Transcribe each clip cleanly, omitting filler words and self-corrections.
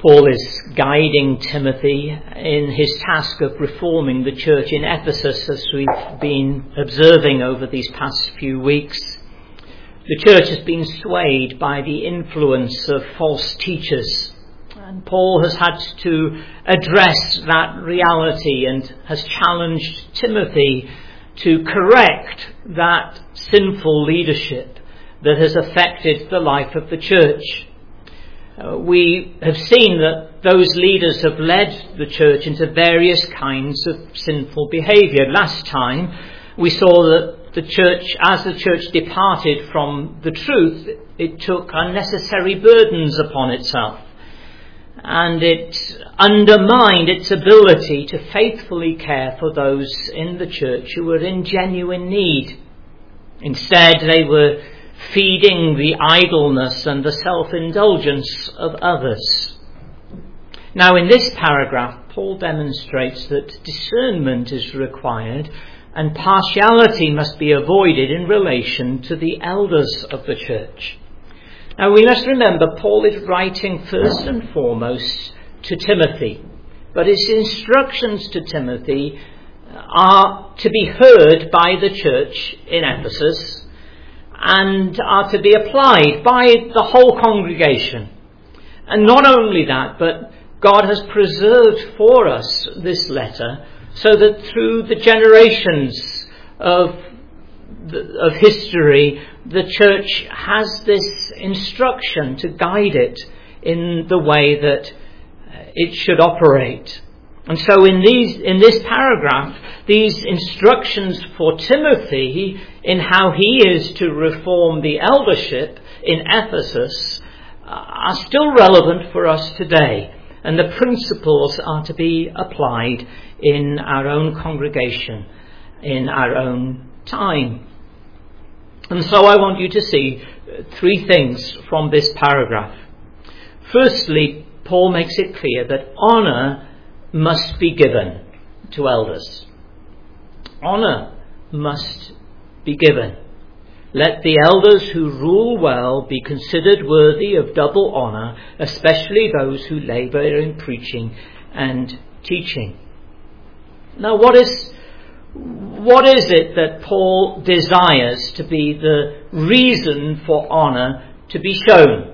Paul is guiding Timothy in his task of reforming the church in Ephesus, as we've been observing over these past few weeks. The church has been swayed by the influence of false teachers, and Paul has had to address that reality and has challenged Timothy to correct that sinful leadership that has affected the life of the church. We have seen that those leaders have led the church into various kinds of sinful behaviour. Last time we saw that the church, as the church departed from the truth, it took unnecessary burdens upon itself, and it undermined its ability to faithfully care for those in the church who were in genuine need. Instead, they were feeding the idleness and the self-indulgence of others. Now, in this paragraph, Paul demonstrates that discernment is required and partiality must be avoided in relation to the elders of the church. Now, we must remember Paul is writing first and foremost to Timothy, but his instructions to Timothy are to be heard by the church in Ephesus and are to be applied by the whole congregation. And not only that, but God has preserved for us this letter so that through the generations of history, the church has this instruction to guide it in the way that it should operate. And so in this paragraph, these instructions for Timothy in how he is to reform the eldership in Ephesus are still relevant for us today. And the principles are to be applied in our own congregation, in our own time. And so I want you to see three things from this paragraph. Firstly, Paul makes it clear that honour must be given to elders. Honour must be given. Let the elders who rule well be considered worthy of double honour, especially those who labour in preaching and teaching. Now, what is it that Paul desires to be the reason for honour to be shown?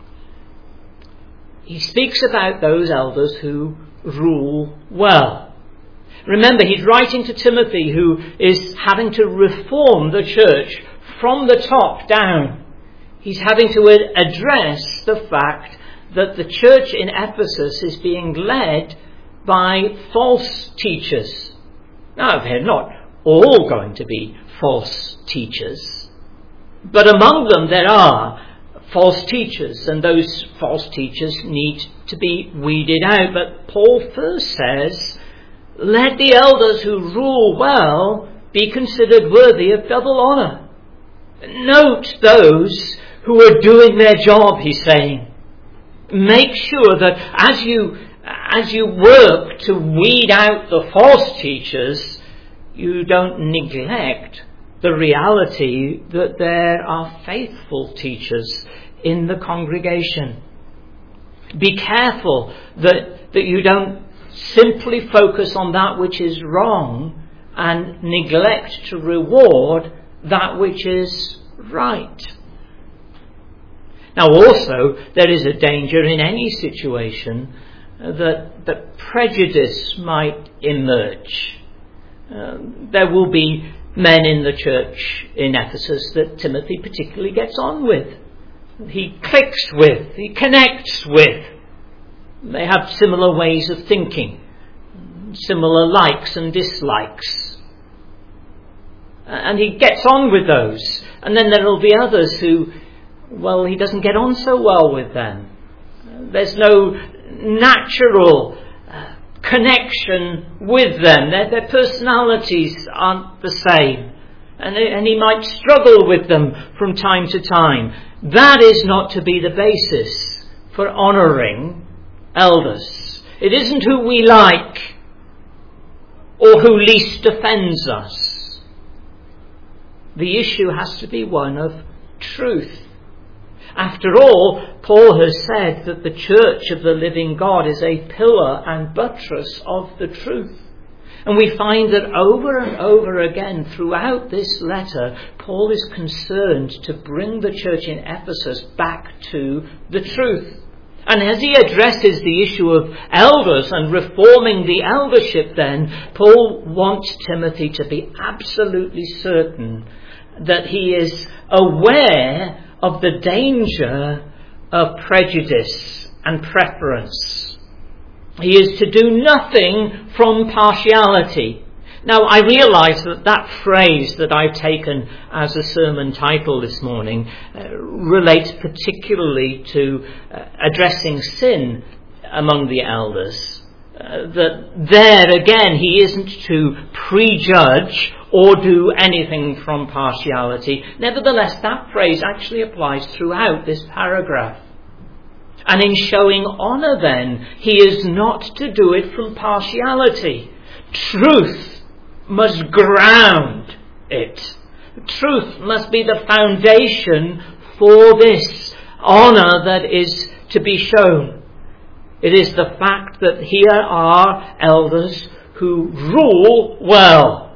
He speaks about those elders who rule well. Remember, he's writing to Timothy, who is having to reform the church from the top down. He's having to address the fact that the church in Ephesus is being led by false teachers. Now, they're not all going to be false teachers, but among them there are false teachers, and those false teachers need to be weeded out. But Paul first says, let the elders who rule well be considered worthy of double honour. Note those who are doing their job, he's saying. Make sure that as you work to weed out the false teachers, you don't neglect the reality that there are faithful teachers in the congregation. Be careful that you don't simply focus on that which is wrong and neglect to reward that which is right. Now, also, there is a danger in any situation that prejudice might emerge. There will be men in the church in Ephesus that Timothy particularly gets on with. He clicks with, he connects with. They have similar ways of thinking, similar likes and dislikes. And he gets on with those. And then there will be others who, well, he doesn't get on so well with them. There's no natural connection with them. Their personalities aren't the same. And he might struggle with them from time to time. That is not to be the basis for honouring elders. It isn't who we like or who least offends us. The issue has to be one of truth. After all, Paul has said that the church of the living God is a pillar and buttress of the truth. And we find that over and over again throughout this letter, Paul is concerned to bring the church in Ephesus back to the truth. And as he addresses the issue of elders and reforming the eldership then, Paul wants Timothy to be absolutely certain that he is aware of the danger of prejudice and preference. He is to do nothing from partiality. Now, I realise that phrase that I've taken as a sermon title this morning relates particularly to addressing sin among the elders. That there again, he isn't to prejudge or do anything from partiality. Nevertheless, that phrase actually applies throughout this paragraph. And in showing honour then, he is not to do it from partiality. Truth must ground it. Truth must be the foundation for this honour that is to be shown. It is the fact that here are elders who rule well.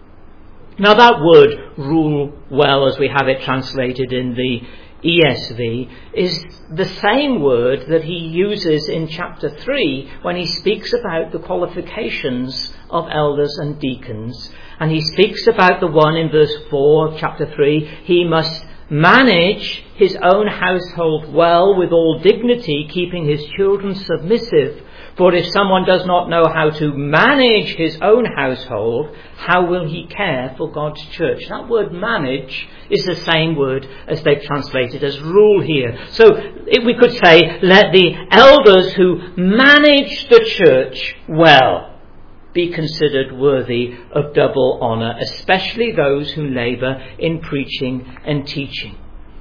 Now that word, rule well, as we have it translated in the ESV, is the same word that he uses in chapter 3 when he speaks about the qualifications of elders and deacons. And he speaks about the one in verse 4 of chapter 3, he must manage his own household well with all dignity, keeping his children submissive. For if someone does not know how to manage his own household, how will he care for God's church? That word manage is the same word as they've translated as rule here. So we could say, let the elders who manage the church well be considered worthy of double honour, especially those who labour in preaching and teaching.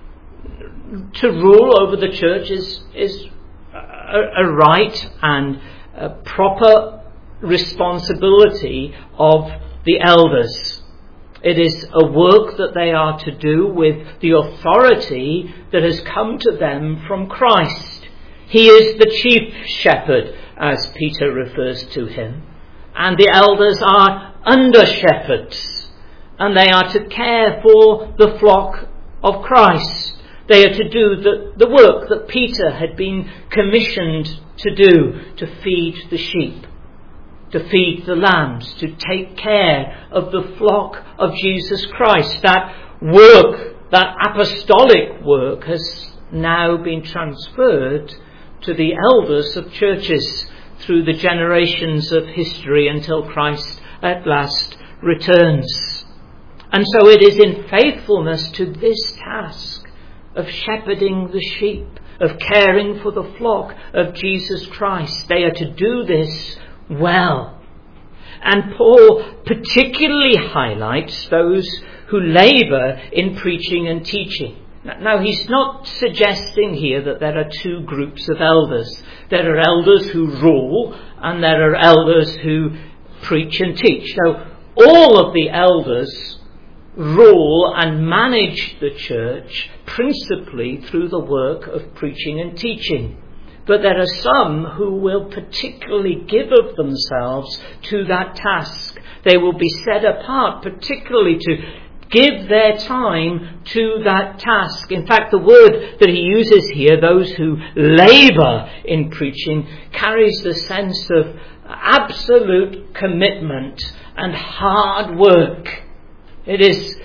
To rule over the church is a right and a proper responsibility of the elders. It is a work that they are to do with the authority that has come to them from Christ. He is the chief shepherd, as Peter refers to him. And the elders are under shepherds, and they are to care for the flock of Christ. They are to do the work that Peter had been commissioned to do, to feed the sheep, to feed the lambs, to take care of the flock of Jesus Christ. That work, that apostolic work, has now been transferred to the elders of churches through the generations of history until Christ at last returns. And so it is in faithfulness to this task of shepherding the sheep, of caring for the flock of Jesus Christ. They are to do this well. And Paul particularly highlights those who labour in preaching and teaching. Now, he's not suggesting here that there are two groups of elders. There are elders who rule and there are elders who preach and teach. Now, all of the elders rule and manage the church principally through the work of preaching and teaching. But there are some who will particularly give of themselves to that task. They will be set apart particularly to give their time to that task. In fact, the word that he uses here, those who labour in preaching, carries the sense of absolute commitment and hard work. It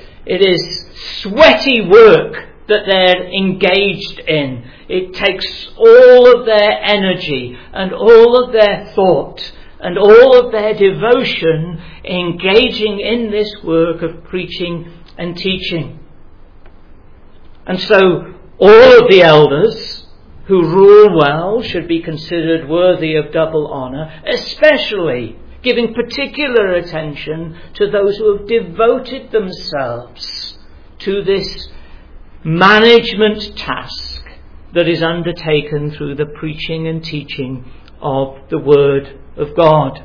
is sweaty work that they're engaged in. It takes all of their energy and all of their thought and all of their devotion engaging in this work of preaching and teaching. And so all of the elders who rule well should be considered worthy of double honour, especially giving particular attention to those who have devoted themselves to this management task that is undertaken through the preaching and teaching of the Word of God.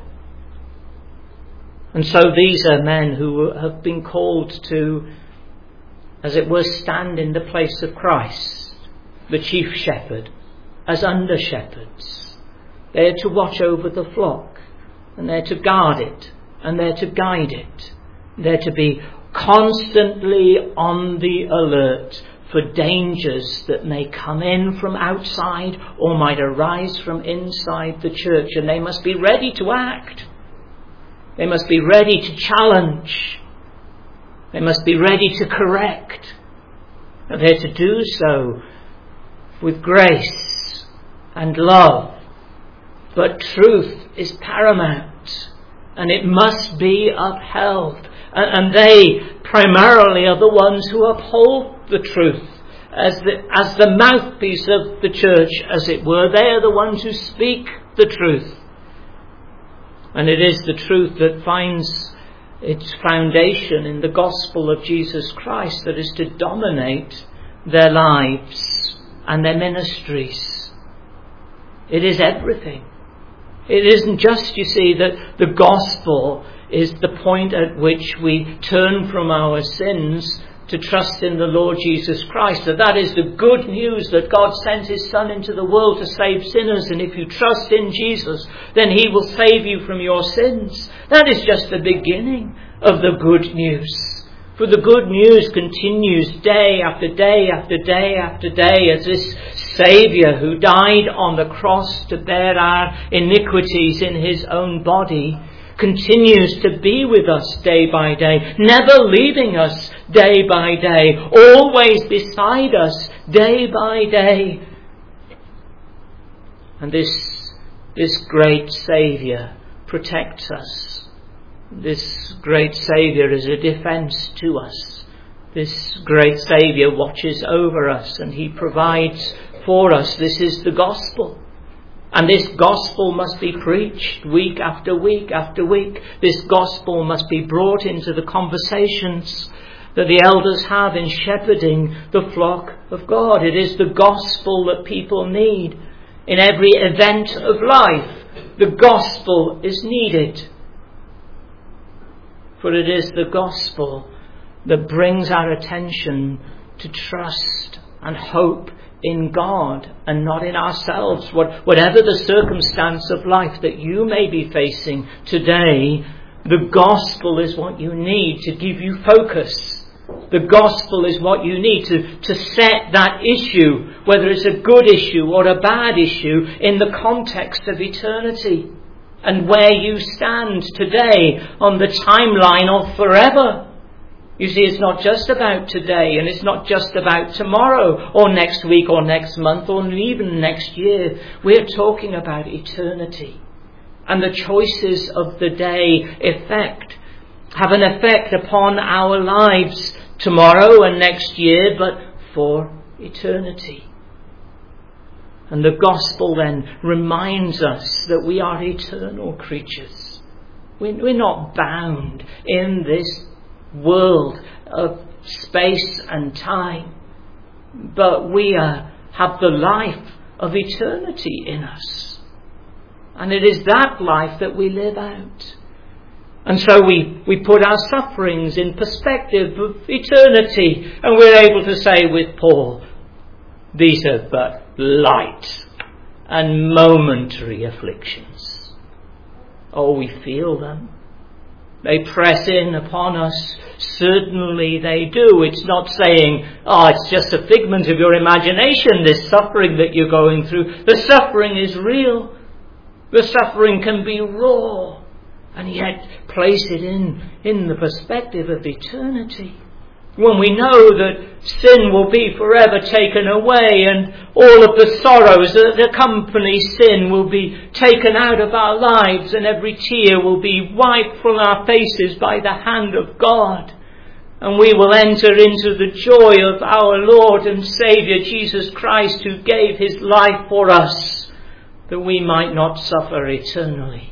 And so these are men who have been called to, as it were, stand in the place of Christ. the chief shepherd, as under shepherds. They are to watch over the flock, and they're to guard it, and they're to guide it. They're to be constantly on the alert for dangers that may come in from outside or might arise from inside the church, and they must be ready to act. They must be ready to challenge. They must be ready to correct. And they're to do so with grace and love. But truth is paramount, and it must be upheld. And they primarily are the ones who uphold the truth as the mouthpiece of the church, as it were. They are the ones who speak the truth. And it is the truth that finds its foundation in the gospel of Jesus Christ that is to dominate their lives and their ministries. It is everything. It isn't just, you see, that the gospel is the point at which we turn from our sins to trust in the Lord Jesus Christ. That is the good news that God sent his Son into the world to save sinners, and if you trust in Jesus, then he will save you from your sins. That is just the beginning of the good news. For the good news continues day after day after day after day as this Saviour who died on the cross to bear our iniquities in his own body continues to be with us day by day, never leaving us day by day, always beside us day by day. And this great Saviour protects us. This great Saviour is a defence to us. This great Saviour watches over us and he provides for us. This is the gospel. And this gospel must be preached week after week after week. This gospel must be brought into the conversations that the elders have in shepherding the flock of God. It is the gospel that people need. In every event of life, the gospel is needed. For it is the gospel that brings our attention to trust and hope in God and not in ourselves. Whatever the circumstance of life that you may be facing today, the gospel is what you need to give you focus. The gospel is what you need to set that issue, whether it's a good issue or a bad issue, in the context of eternity and where you stand today on the timeline of forever. You see, it's not just about today, and it's not just about tomorrow or next week or next month or even next year. We're talking about eternity. And the choices of the day have an effect upon our lives tomorrow and next year, but for eternity. And the gospel then reminds us that we are eternal creatures. We're not bound in this world of space and time, but we have the life of eternity in us, and it is that life that we live out. And so we put our sufferings in perspective of eternity, and we're able to say with Paul, these are but light and momentary afflictions. Oh, we feel them. They press in upon us. Certainly they do. It's not saying, it's just a figment of your imagination, this suffering that you're going through. The suffering is real. The suffering can be raw, and yet place it in the perspective of eternity. When we know that sin will be forever taken away, and all of the sorrows that accompany sin will be taken out of our lives, and every tear will be wiped from our faces by the hand of God, and we will enter into the joy of our Lord and Saviour Jesus Christ, who gave his life for us that we might not suffer eternally.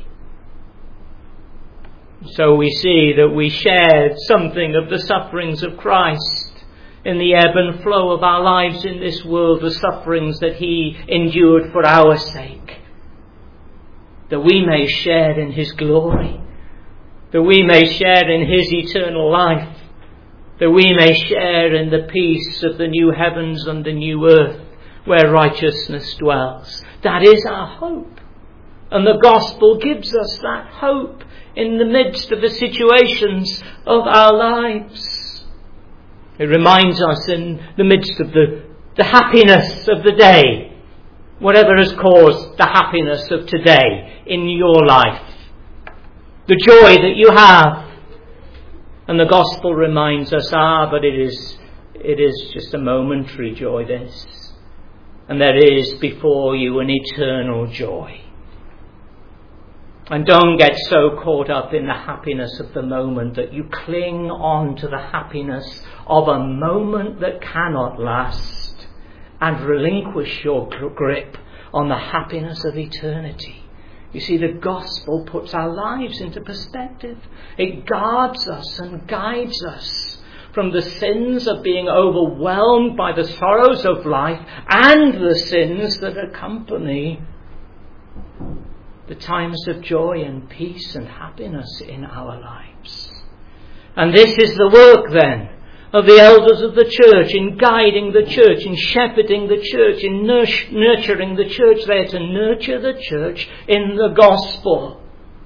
So we see that we shared something of the sufferings of Christ in the ebb and flow of our lives in this world, the sufferings that he endured for our sake, that we may share in his glory, that we may share in his eternal life, that we may share in the peace of the new heavens and the new earth, where righteousness dwells. That is our hope. And the gospel gives us that hope in the midst of the situations of our lives. It reminds us in the midst of the happiness of the day, whatever has caused the happiness of today in your life, the joy that you have. And the gospel reminds us, but it is just a momentary joy, this. And there is before you an eternal joy. And don't get so caught up in the happiness of the moment that you cling on to the happiness of a moment that cannot last and relinquish your grip on the happiness of eternity. You see, the gospel puts our lives into perspective. It guards us and guides us from the sins of being overwhelmed by the sorrows of life and the sins that accompany the times of joy and peace and happiness in our lives. And this is the work then of the elders of the church, in guiding the church, in shepherding the church, in nurturing the church. They are to nurture the church in the gospel.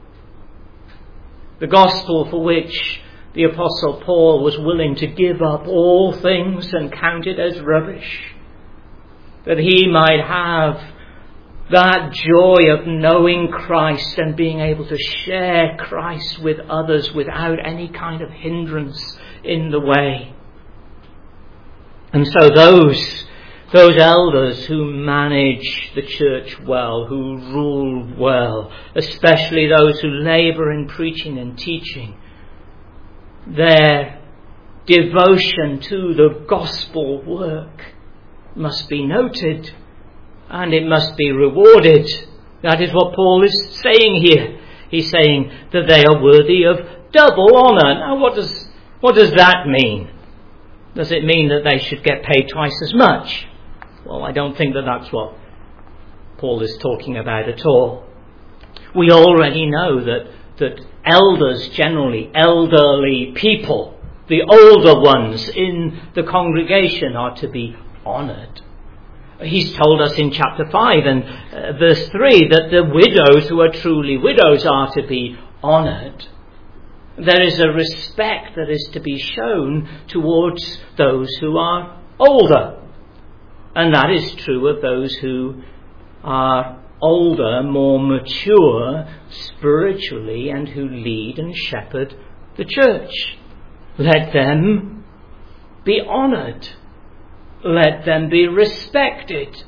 The gospel for which the Apostle Paul was willing to give up all things and count it as rubbish, that he might have that joy of knowing Christ and being able to share Christ with others without any kind of hindrance in the way. And so those elders who manage the church well, who rule well, especially those who labour in preaching and teaching, their devotion to the gospel work must be noted and it must be rewarded. That is what Paul is saying here. He's saying that they are worthy of double honour. Now what does that mean? Does it mean that they should get paid twice as much? Well, I don't think that that's what Paul is talking about at all. We already know that elders generally, elderly people, the older ones in the congregation are to be honoured. He's told us in chapter 5 and verse 3 that the widows who are truly widows are to be honoured. There is a respect that is to be shown towards those who are older. And that is true of those who are older, more mature spiritually, and who lead and shepherd the church. Let them be honoured. Let them be respected.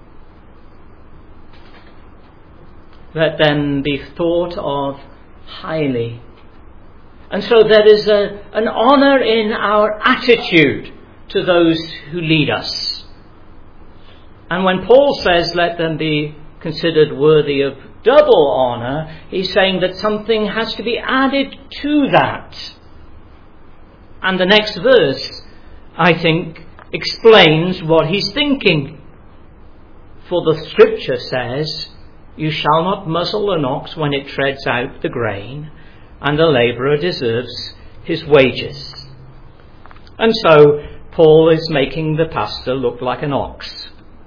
Let them be thought of highly. And so there is an honour in our attitude to those who lead us. And when Paul says let them be considered worthy of double honour, he's saying that something has to be added to that. And the next verse, I think, explains what he's thinking. For the scripture says, "You shall not muzzle an ox when it treads out the grain, and the labourer deserves his wages." And so Paul is making the pastor look like an ox.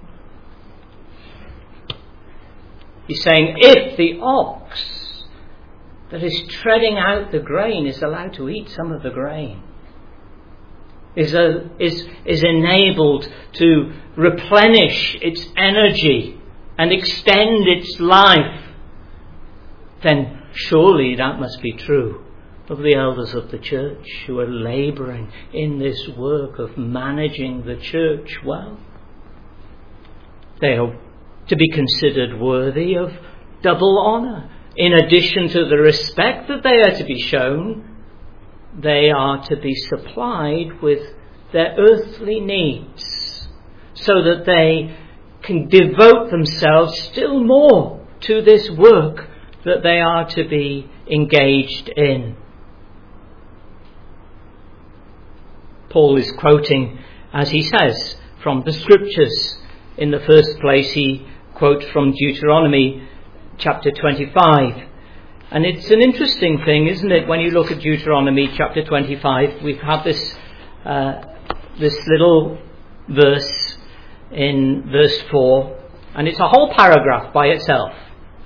He's saying if the ox that is treading out the grain is allowed to eat some of the grain, is enabled to replenish its energy and extend its life, then surely that must be true of the elders of the church who are labouring in this work of managing the church well. They are to be considered worthy of double honour. In addition to the respect that they are to be shown, they are to be supplied with their earthly needs so that they can devote themselves still more to this work that they are to be engaged in. Paul is quoting, as he says, from the scriptures. In the first place, he quotes from Deuteronomy chapter 25. And it's an interesting thing, isn't it, when you look at Deuteronomy chapter 25, we have this little verse in verse 4, and it's a whole paragraph by itself.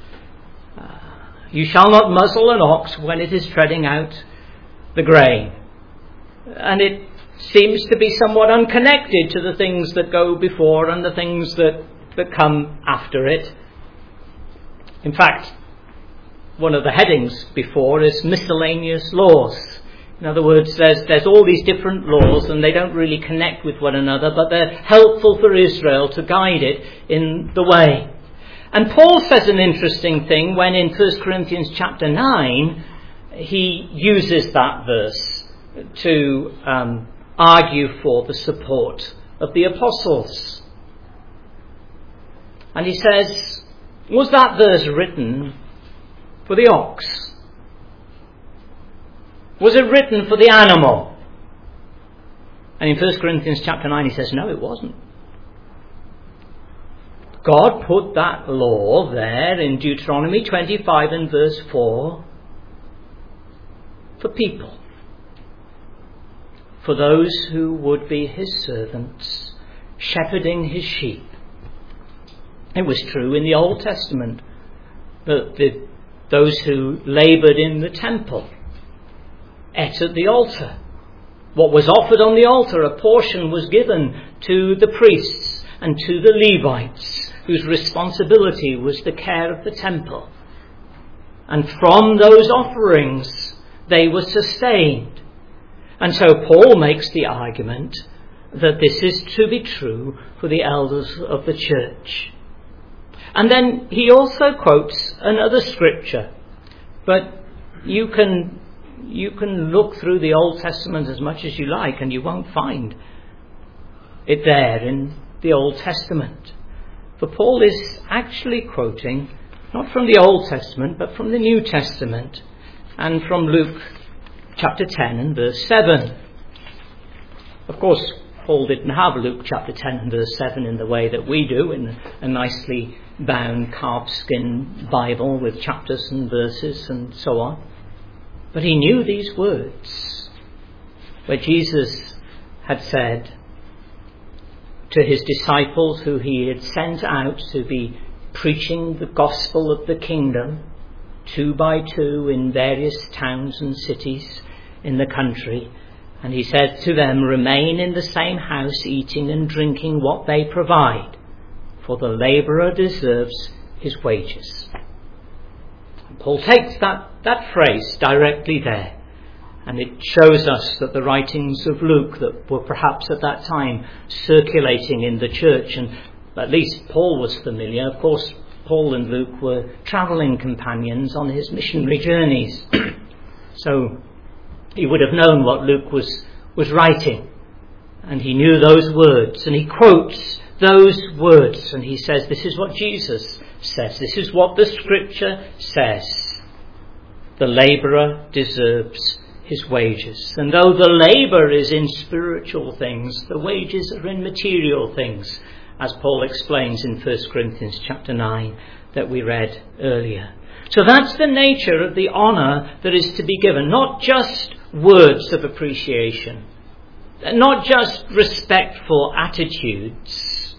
You shall not muzzle an ox when it is treading out the grain. And it seems to be somewhat unconnected to the things that go before and the things that come after it. In fact, one of the headings before is miscellaneous laws. In other words, there's all these different laws and they don't really connect with one another, but they're helpful for Israel to guide it in the way. And Paul says an interesting thing when in 1 Corinthians chapter 9 he uses that verse to argue for the support of the apostles. And he says, was that verse written for the ox? Was it written for the animal? And in 1 Corinthians chapter 9 he says, no, it wasn't. God put that law there in Deuteronomy 25 and verse 4 for people. For those who would be his servants, shepherding his sheep. It was true in the Old Testament that those who laboured in the temple ate at the altar. What was offered on the altar, a portion was given to the priests and to the Levites, whose responsibility was the care of the temple. And from those offerings they were sustained. And so Paul makes the argument that this is to be true for the elders of the church. And then he also quotes another scripture. But you can look through the Old Testament as much as you like and you won't find it there in the Old Testament. For Paul is actually quoting not from the Old Testament but from the New Testament and from Luke chapter 10 and verse 7. Of course, Paul didn't have Luke chapter 10 and verse 7 in the way that we do, in a nicely bound calfskin Bible with chapters and verses and so on. But he knew these words where Jesus had said to his disciples who he had sent out to be preaching the gospel of the kingdom 2 by 2 in various towns and cities in the country. And he said to them, remain in the same house, eating and drinking what they provide, for the labourer deserves his wages. And Paul takes that phrase directly there, and it shows us that the writings of Luke that were perhaps at that time circulating in the church, and at least Paul was familiar. Of course, Paul and Luke were travelling companions on his missionary journeys. So he would have known what Luke was writing. And he knew those words. And he quotes those words. And he says, this is what Jesus says. This is what the scripture says. The labourer deserves his wages. And though the labour is in spiritual things, the wages are in material things, as Paul explains in 1 Corinthians chapter 9 that we read earlier. So that's the nature of the honour that is to be given. Not just words of appreciation, not just respectful attitudes,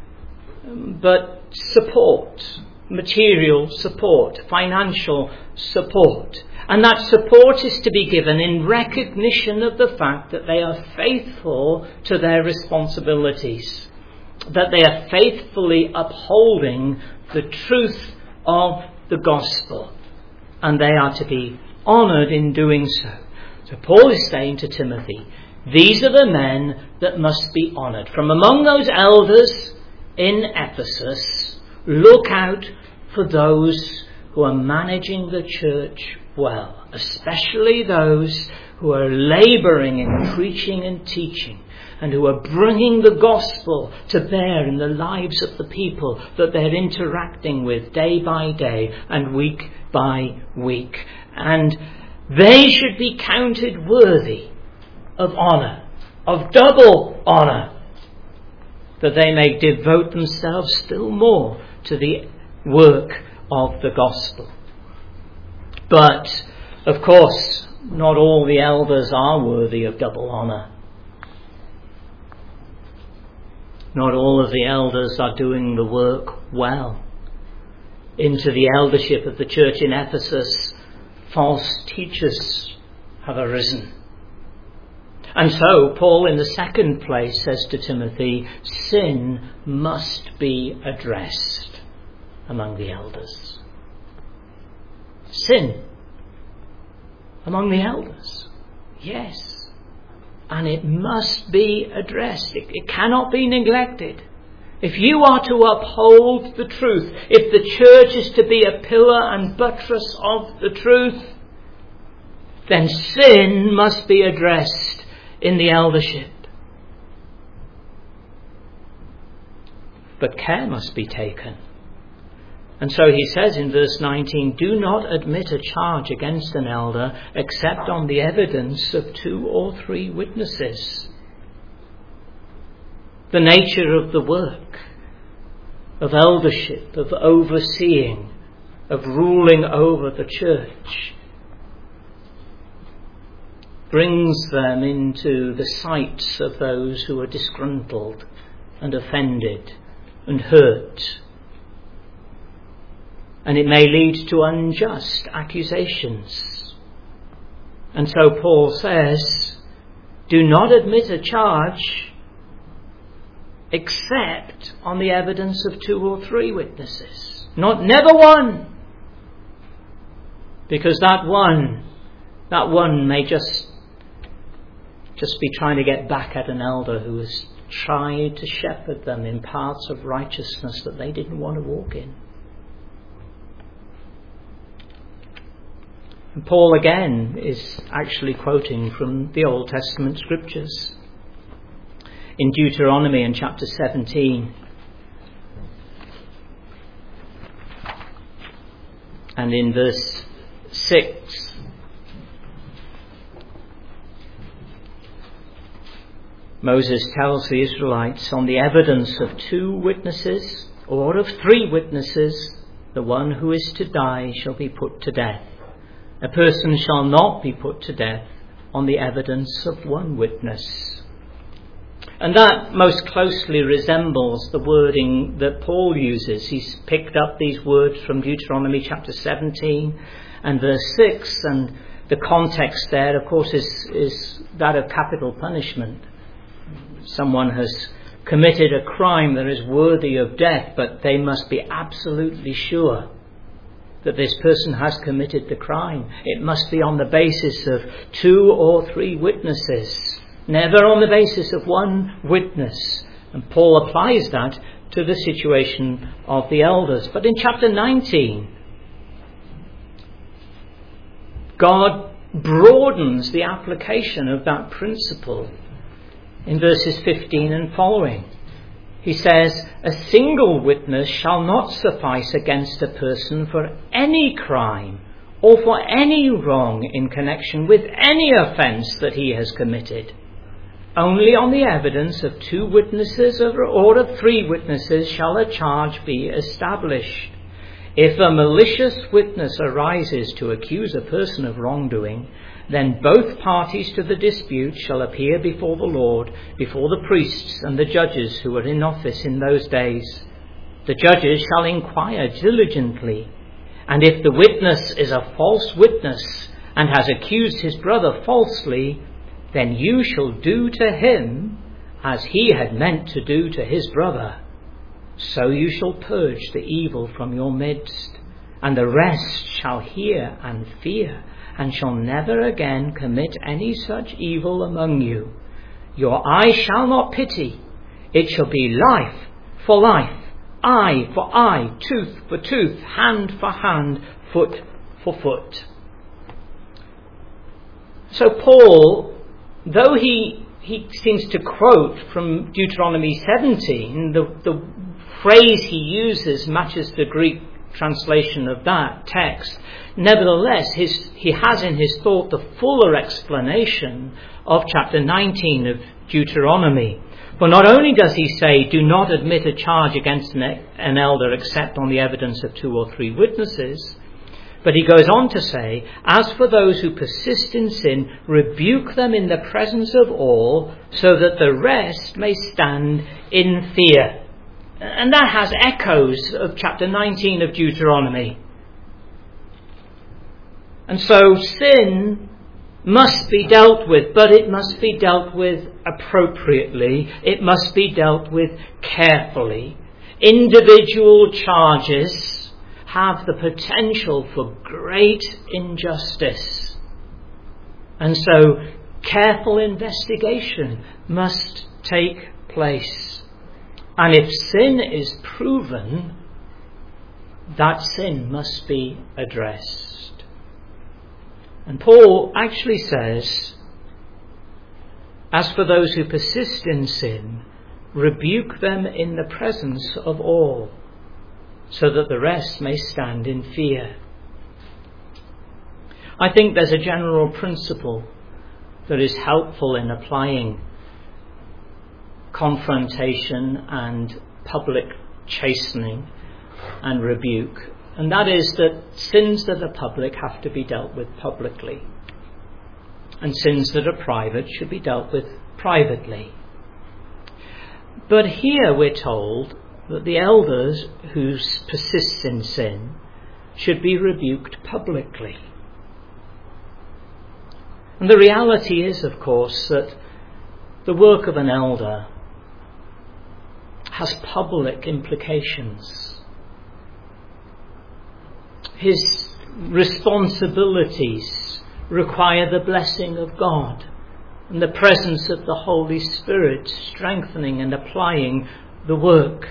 but support, material support, financial support. And that support is to be given in recognition of the fact that they are faithful to their responsibilities, that they are faithfully upholding the truth of the gospel, and they are to be honoured in doing so. So Paul is saying to Timothy, these are the men that must be honoured. From among those elders in Ephesus, look out for those who are managing the church well, especially those who are labouring in preaching and teaching, and who are bringing the gospel to bear in the lives of the people that they're interacting with day by day and week by week. And they should be counted worthy of honour, of double honour, that they may devote themselves still more to the work of the gospel. But, of course, not all the elders are worthy of double honour. Not all of the elders are doing the work well. Into the eldership of the church in Ephesus, false teachers have arisen. And so Paul, in the second place, says to Timothy, sin must be addressed among the elders. Sin among the elders. Yes. And it must be addressed. It cannot be neglected. If you are to uphold the truth, if the church is to be a pillar and buttress of the truth, then sin must be addressed in the eldership. But care must be taken. And so he says in verse 19, do not admit a charge against an elder except on the evidence of 2 or 3 witnesses. The nature of the work, of eldership, of overseeing, of ruling over the church, brings them into the sights of those who are disgruntled and offended and hurt. And it may lead to unjust accusations. And so Paul says, do not admit a charge except on the evidence of 2 or 3 witnesses. Never one. Because that one may just be trying to get back at an elder who has tried to shepherd them in paths of righteousness that they didn't want to walk in. And Paul again is actually quoting from the Old Testament scriptures. In Deuteronomy in chapter 17 and in verse 6, Moses tells the Israelites, on the evidence of 2 witnesses or of 3 witnesses, the one who is to die shall be put to death. A person shall not be put to death on the evidence of 1 witness. And that most closely resembles the wording that Paul uses. He's picked up these words from Deuteronomy chapter 17 and verse 6, and the context there, of course, is that of capital punishment. Someone has committed a crime that is worthy of death, but they must be absolutely sure that this person has committed the crime. It must be on the basis of 2 or 3 witnesses, never on the basis of 1 witness. And Paul applies that to the situation of the elders. But in chapter 19, God broadens the application of that principle in verses 15 and following. He says, a single witness shall not suffice against a person for any crime or for any wrong in connection with any offence that he has committed. Only on the evidence of 2 witnesses or of 3 witnesses shall a charge be established. If a malicious witness arises to accuse a person of wrongdoing, then both parties to the dispute shall appear before the Lord, before the priests and the judges who are in office in those days. The judges shall inquire diligently, and if the witness is a false witness and has accused his brother falsely, then you shall do to him as he had meant to do to his brother. So you shall purge the evil from your midst, and the rest shall hear and fear, and shall never again commit any such evil among you. Your eye shall not pity. It shall be life for life, eye for eye, tooth for tooth, hand for hand, foot for foot. So Paul, though he seems to quote from Deuteronomy 17, the phrase he uses matches the Greek translation of that text. Nevertheless, he has in his thought the fuller explanation of chapter 19 of Deuteronomy. For not only does he say, do not admit a charge against an elder except on the evidence of 2 or 3 witnesses, But he goes on to say, as for those who persist in sin, rebuke them in the presence of all, so that the rest may stand in fear. And that has echoes of chapter 19 of Deuteronomy. And so sin must be dealt with, but it must be dealt with appropriately. It must be dealt with carefully. Individual charges have the potential for great injustice. And so careful investigation must take place. And if sin is proven, that sin must be addressed. And Paul actually says, as for those who persist in sin, rebuke them in the presence of all, so that the rest may stand in fear. I think there's a general principle that is helpful in applying confrontation and public chastening and rebuke, and that is that sins that are public have to be dealt with publicly, and sins that are private should be dealt with privately. But here we're told that the elders who persist in sin should be rebuked publicly. And the reality is, of course, that the work of an elder has public implications. His responsibilities require the blessing of God and the presence of the Holy Spirit strengthening and applying the work.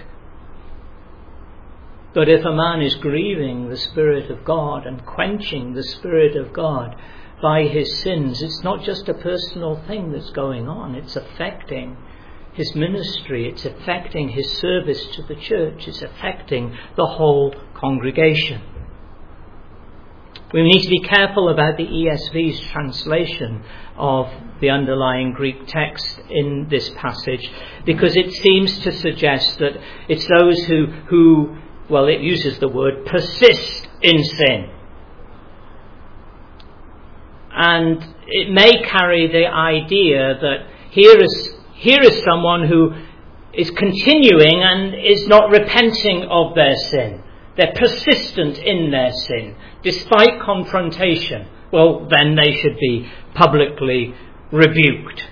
But if a man is grieving the Spirit of God and quenching the Spirit of God by his sins, it's not just a personal thing that's going on, it's affecting his ministry, it's affecting his service to the church, it's affecting the whole congregation. We need to be careful about the ESV's translation of the underlying Greek text in this passage, because it seems to suggest that it's those who it uses the word persist in sin. And it may carry the idea that here is someone who is continuing and is not repenting of their sin. They're persistent in their sin, despite confrontation. Well, then they should be publicly rebuked.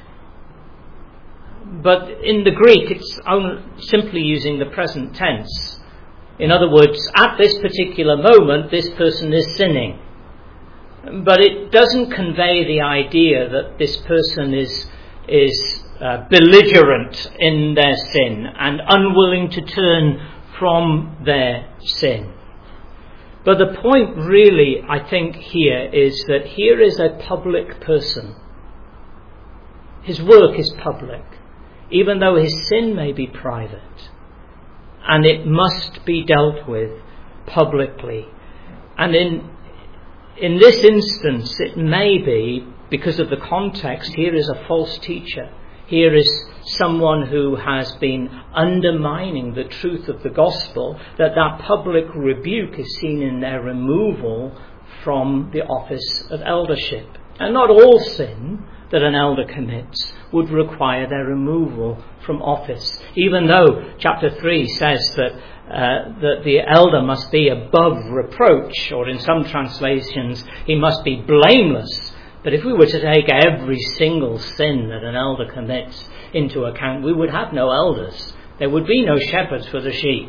But in the Greek, it's simply using the present tense. In other words, at this particular moment, this person is sinning. But it doesn't convey the idea that this person is belligerent in their sin and unwilling to turn from their sin. But the point really, I think, here is that here is a public person. His work is public, even though his sin may be private. And it must be dealt with publicly. And in this instance, it may be, because of the context, here is a false teacher. Here is someone who has been undermining the truth of the gospel, that public rebuke is seen in their removal from the office of eldership. And not all sin that an elder commits would require their removal from office, even though chapter 3 says that the elder must be above reproach, or in some translations, he must be blameless. But if we were to take every single sin that an elder commits into account, we would have no elders. There would be no shepherds for the sheep.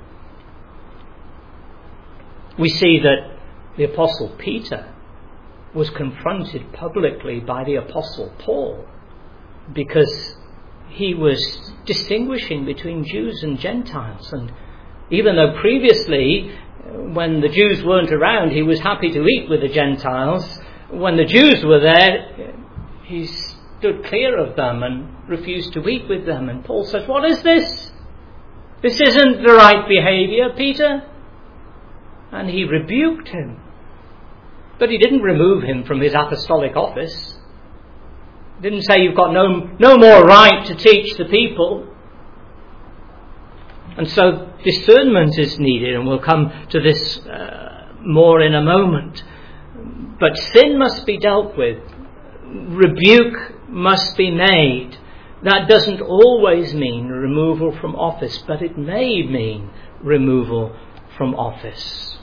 We see that the Apostle Peter was confronted publicly by the Apostle Paul because he was distinguishing between Jews and Gentiles. And even though previously, when the Jews weren't around, he was happy to eat with the Gentiles, when the Jews were there, he stood clear of them and refused to eat with them. And Paul says, "What is this? This isn't the right behaviour, Peter." And he rebuked him. But he didn't remove him from his apostolic office. He didn't say, "You've got no more right to teach the people." And so discernment is needed, and we'll come to this more in a moment. But sin must be dealt with. Rebuke must be made. That doesn't always mean removal from office, but it may mean removal from office.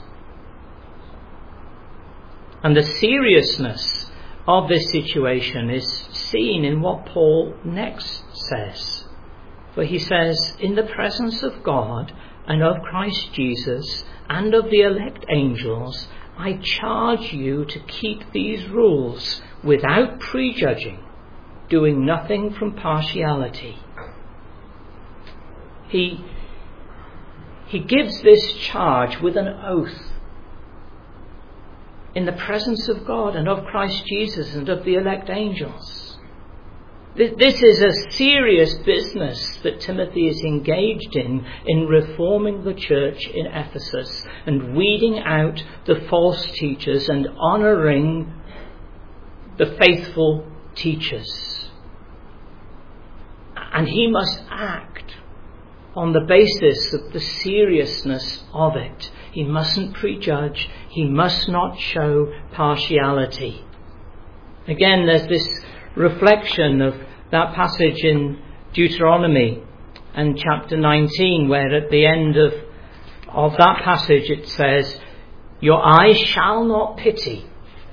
And the seriousness of this situation is seen in what Paul next says. For he says, in the presence of God and of Christ Jesus and of the elect angels, I charge you to keep these rules without prejudging, doing nothing from partiality. He gives this charge with an oath. In the presence of God and of Christ Jesus and of the elect angels. This is a serious business that Timothy is engaged in reforming the church in Ephesus and weeding out the false teachers and honouring the faithful teachers. And he must act on the basis of the seriousness of it. He mustn't prejudge. He must not show partiality. Again, there's this reflection of that passage in Deuteronomy and chapter 19, where at the end of that passage it says, your eye shall not pity.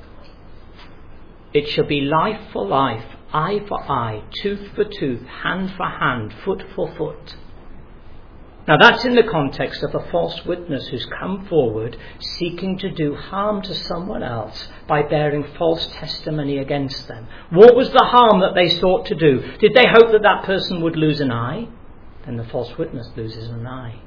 It shall be life for life, eye for eye, tooth for tooth, hand for hand, foot for foot. Now that's in the context of a false witness who's come forward seeking to do harm to someone else by bearing false testimony against them. What was the harm that they sought to do? Did they hope that that person would lose an eye? Then the false witness loses an eye.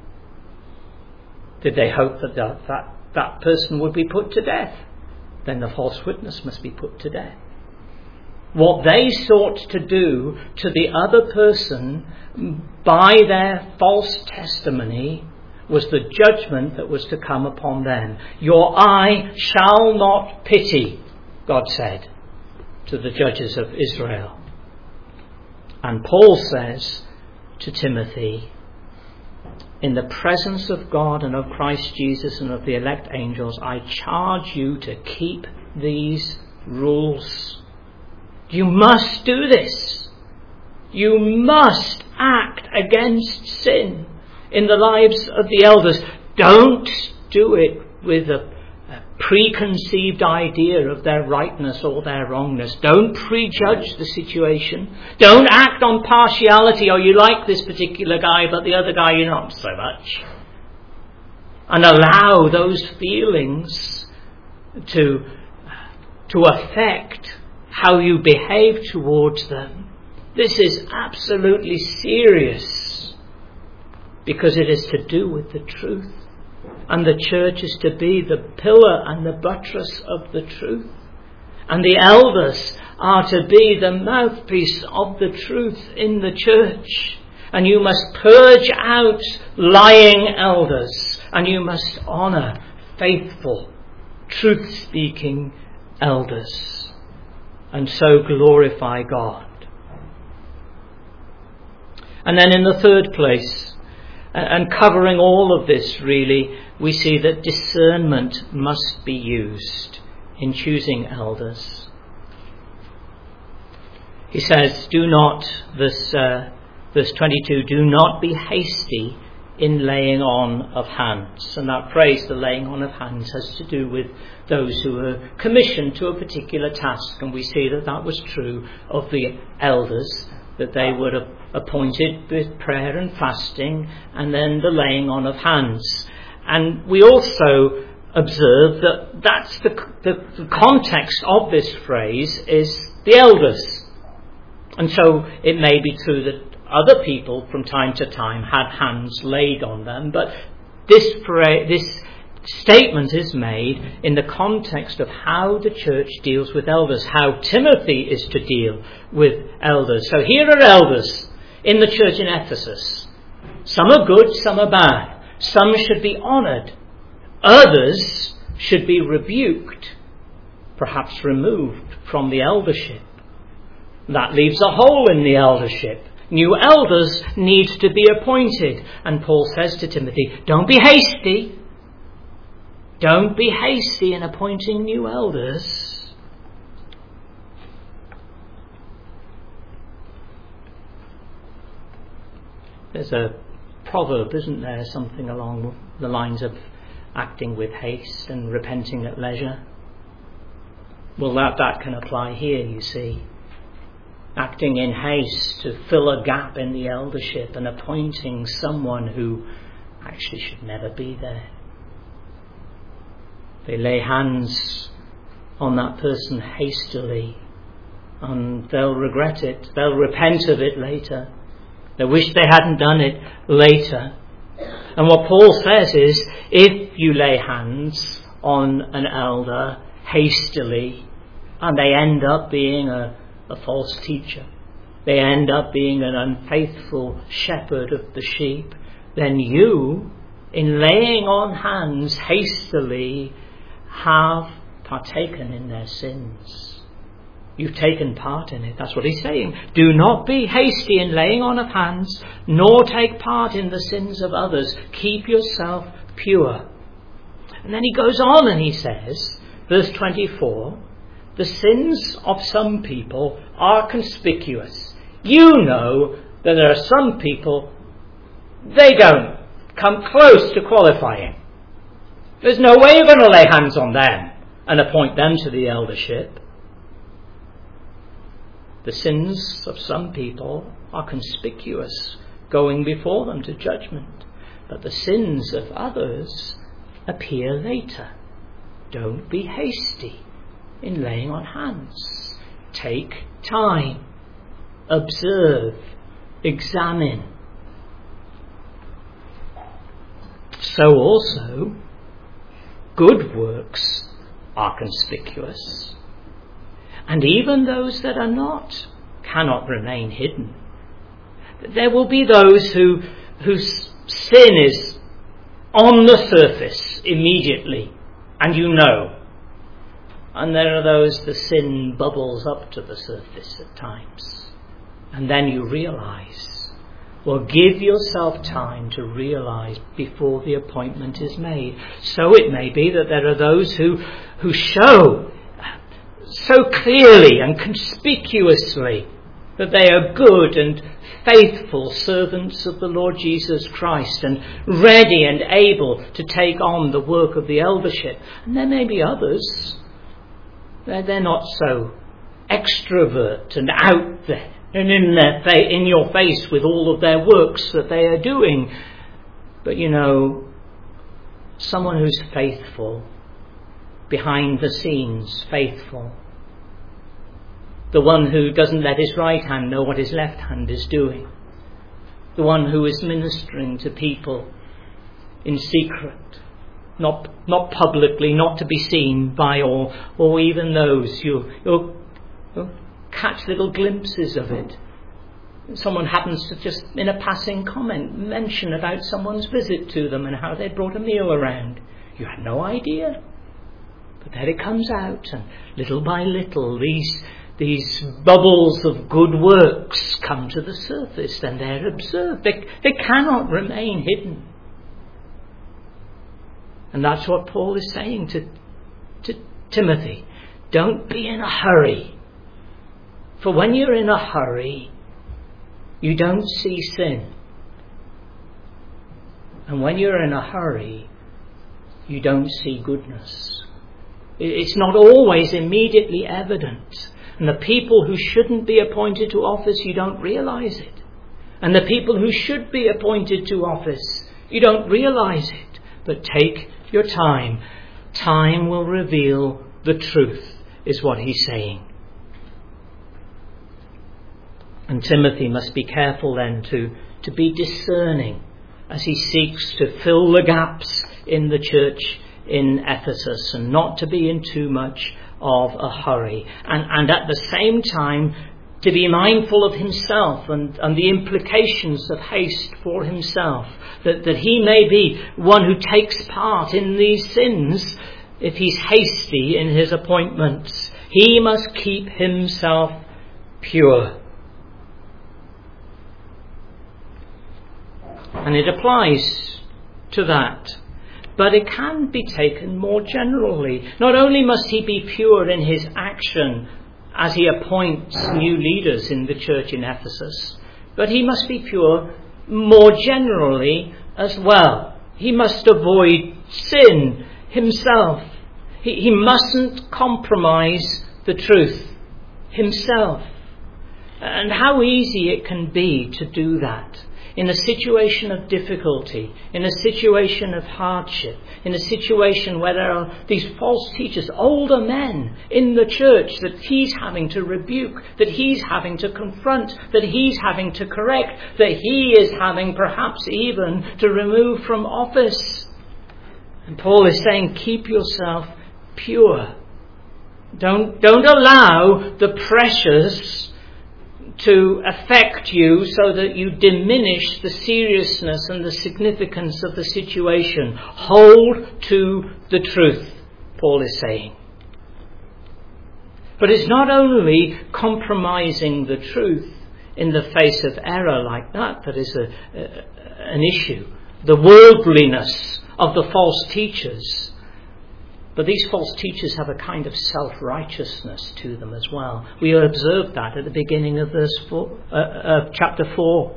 Did they hope that that person would be put to death? Then the false witness must be put to death. What they sought to do to the other person by their false testimony was the judgment that was to come upon them. Your eye shall not pity, God said to the judges of Israel. And Paul says to Timothy, in the presence of God and of Christ Jesus and of the elect angels, I charge you to keep these rules. You must do this. You must act against sin in the lives of the elders. Don't do it with a preconceived idea of their rightness or their wrongness. Don't prejudge the situation. Don't act on partiality. Oh, you like this particular guy, but the other guy you're not so much. And allow those feelings to affect how you behave towards them. This is absolutely serious because it is to do with the truth. And the church is to be the pillar and the buttress of the truth. And the elders are to be the mouthpiece of the truth in the church. And you must purge out lying elders. And you must honour faithful, truth-speaking elders. And so glorify God. And then in the third place, and covering all of this really, we see that discernment must be used in choosing elders. He says, do not, verse 22, do not be hasty in laying on of hands. And that phrase, the laying on of hands, has to do with those who are commissioned to a particular task. And we see that that was true of the elders, that they were appointed with prayer and fasting and then the laying on of hands. And we also observe that that's the context of this phrase is the elders. And so it may be true that other people from time to time had hands laid on them, but this statement is made in the context of how the church deals with elders, how Timothy is to deal with elders. So here are elders in the church in Ephesus. Some are good, some are bad. Some should be honoured. Others should be rebuked, perhaps removed from the eldership. That leaves a hole in the eldership. New elders need to be appointed. And Paul says to Timothy, don't be hasty. Don't be hasty in appointing new elders. There's a proverb, isn't there, something along the lines of acting with haste and repenting at leisure. Well, that can apply here, you see. Acting in haste to fill a gap in the eldership and appointing someone who actually should never be there. They lay hands on that person hastily and they'll regret it. They'll repent of it later. They wish they hadn't done it later. And what Paul says is, if you lay hands on an elder hastily and they end up being a false teacher, they end up being an unfaithful shepherd of the sheep, then you, in laying on hands hastily, have partaken in their sins. You've taken part in it. That's what he's saying. Do not be hasty in laying on of hands, nor take part in the sins of others. Keep yourself pure. And then he goes on and he says, verse 24, the sins of some people are conspicuous. You know that there are some people, they don't come close to qualifying. There's no way you're going to lay hands on them and appoint them to the eldership. The sins of some people are conspicuous, going before them to judgment. But the sins of others appear later. Don't be hasty in laying on hands. Take time. Observe. Examine. So also, good works are conspicuous. And even those that are not cannot remain hidden. There will be those whose sin is on the surface immediately, and you know. And there are those the sin bubbles up to the surface at times. And then you realise. Well, give yourself time to realise before the appointment is made. So it may be that there are those who show so clearly and conspicuously that they are good and faithful servants of the Lord Jesus Christ and ready and able to take on the work of the eldership. And there may be others, they're not so extrovert and out there and in your face with all of their works that they are doing. But you know, someone who's faithful, behind the scenes, faithful. The one who doesn't let his right hand know what his left hand is doing. The one who is ministering to people in secret, not publicly, not to be seen by all, or even those. You'll catch little glimpses of it. Someone happens to just, in a passing comment, mention about someone's visit to them and how they brought a meal around. You had no idea. But there it comes out, and little by little these bubbles of good works come to the surface, and they're observed. They cannot remain hidden. And that's what Paul is saying to Timothy. Don't be in a hurry. For when you're in a hurry, you don't see sin. And when you're in a hurry, you don't see goodness. It's not always immediately evident. And the people who shouldn't be appointed to office, you don't realise it. And the people who should be appointed to office, you don't realise it. But take your time. Time will reveal the truth, is what he's saying. And Timothy must be careful then to be discerning as he seeks to fill the gaps in the church in Ephesus, and not to be in too much of a hurry. And at the same time, to be mindful of himself and the implications of haste for himself, that he may be one who takes part in these sins if he's hasty in his appointments. He must keep himself pure. And it applies to that. but it can be taken more generally. Not only must he be pure in his action as he appoints new leaders in the church in Ephesus, but he must be pure more generally as well. He must avoid sin himself. He mustn't compromise the truth himself. And how easy it can be to do that in a situation of difficulty, in a situation of hardship, in a situation where there are these false teachers, older men in the church that he's having to rebuke, that he's having to confront, that he's having to correct, that he is having perhaps even to remove from office. And Paul is saying, keep yourself pure. Don't allow the pressures to affect you so that you diminish the seriousness and the significance of the situation. Hold to the truth, Paul is saying. But it's not only compromising the truth in the face of error like that is an issue. The worldliness of the false teachers. But these false teachers have a kind of self-righteousness to them as well. We observed that at the beginning of chapter 4.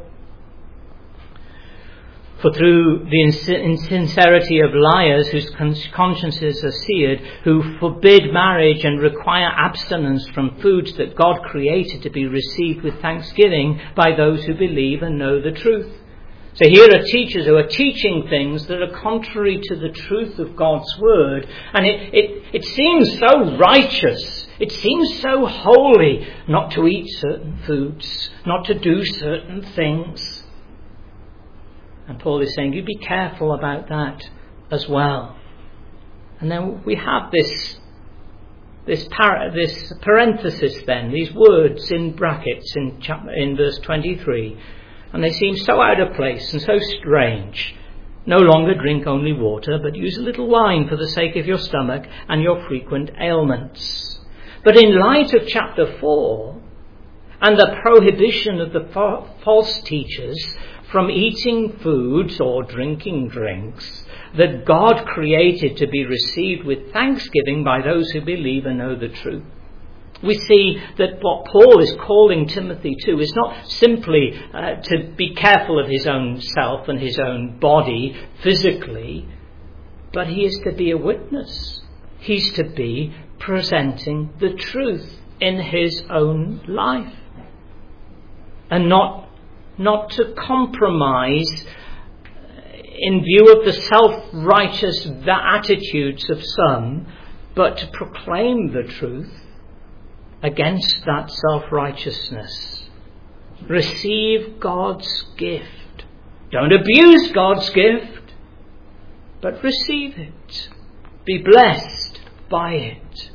For through the insincerity of liars whose consciences are seared, who forbid marriage and require abstinence from foods that God created to be received with thanksgiving by those who believe and know the truth. So here are teachers who are teaching things that are contrary to the truth of God's word. And it seems so righteous. It seems so holy not to eat certain foods, not to do certain things. And Paul is saying, you be careful about that as well. And then we have this parenthesis then, these words in brackets in verse 23. And they seem so out of place and so strange. No longer drink only water, but use a little wine for the sake of your stomach and your frequent ailments. But in light of chapter 4 and the prohibition of the false teachers from eating foods or drinking drinks that God created to be received with thanksgiving by those who believe and know the truth, we see that what Paul is calling Timothy to is not simply to be careful of his own self and his own body physically, but he is to be a witness. He's to be presenting the truth in his own life. And not to compromise in view of the self-righteous attitudes of some, but to proclaim the truth against that self-righteousness. Receive God's gift. Don't abuse God's gift, but receive it. Be blessed by it.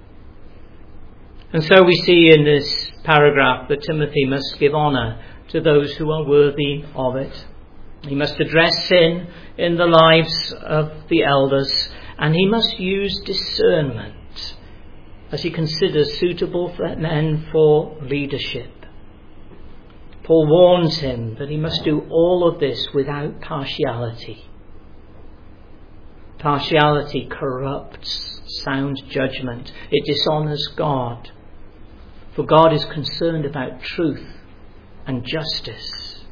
And so we see in this paragraph that Timothy must give honour to those who are worthy of it. He must address sin in the lives of the elders, and he must use discernment as he considers suitable men for leadership. Paul warns him that he must do all of this without partiality. Partiality corrupts sound judgment. It dishonours God. For God is concerned about truth and justice.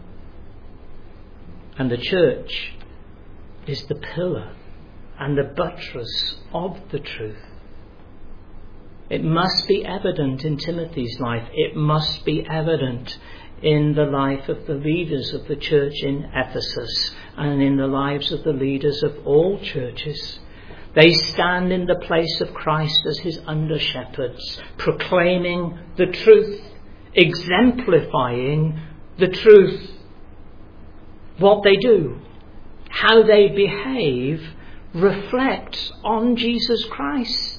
And the church is the pillar and the buttress of the truth. It must be evident in Timothy's life. It must be evident in the life of the leaders of the church in Ephesus and in the lives of the leaders of all churches. They stand in the place of Christ as his under-shepherds, proclaiming the truth, exemplifying the truth. What they do, how they behave, reflects on Jesus Christ.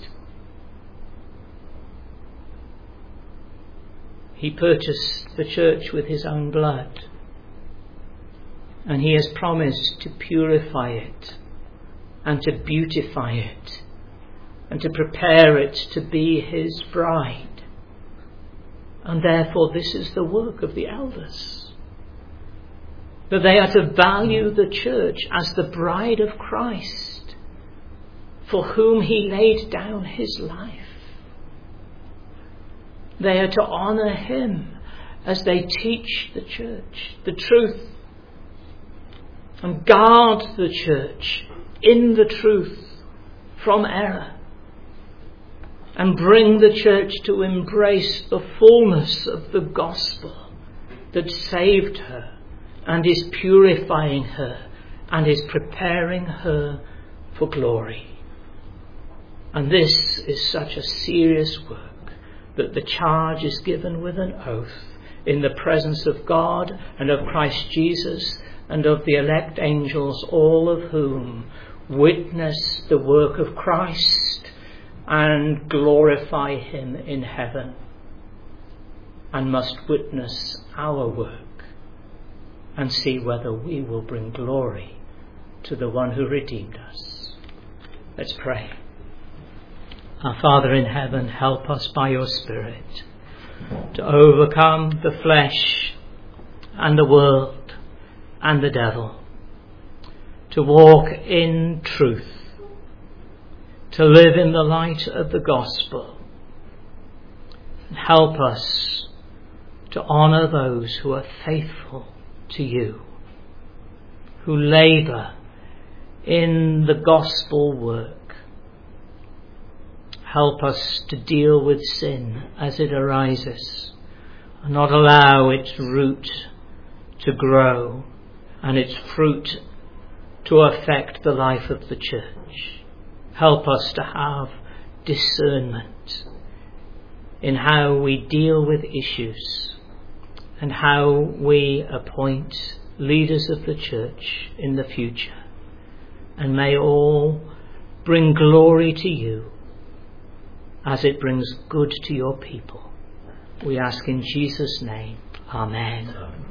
He purchased the church with his own blood, and he has promised to purify it and to beautify it and to prepare it to be his bride. And therefore this is the work of the elders. that they are to value the church as the bride of Christ, for whom he laid down his life. They are to honour him as they teach the church the truth and guard the church in the truth from error, and bring the church to embrace the fullness of the gospel that saved her and is purifying her and is preparing her for glory. And this is such a serious work that the charge is given with an oath in the presence of God and of Christ Jesus and of the elect angels, all of whom witness the work of Christ and glorify him in heaven, and must witness our work and see whether we will bring glory to the one who redeemed us. Let's pray. Our Father in heaven, help us by your Spirit to overcome the flesh and the world and the devil, to walk in truth, to live in the light of the gospel. Help us to honour those who are faithful to you, who labour in the gospel work. Help us to deal with sin as it arises, and not allow its root to grow and its fruit to affect the life of the church. Help us to have discernment in how we deal with issues and how we appoint leaders of the church in the future. And may all bring glory to you as it brings good to your people. We ask in Jesus' name. Amen.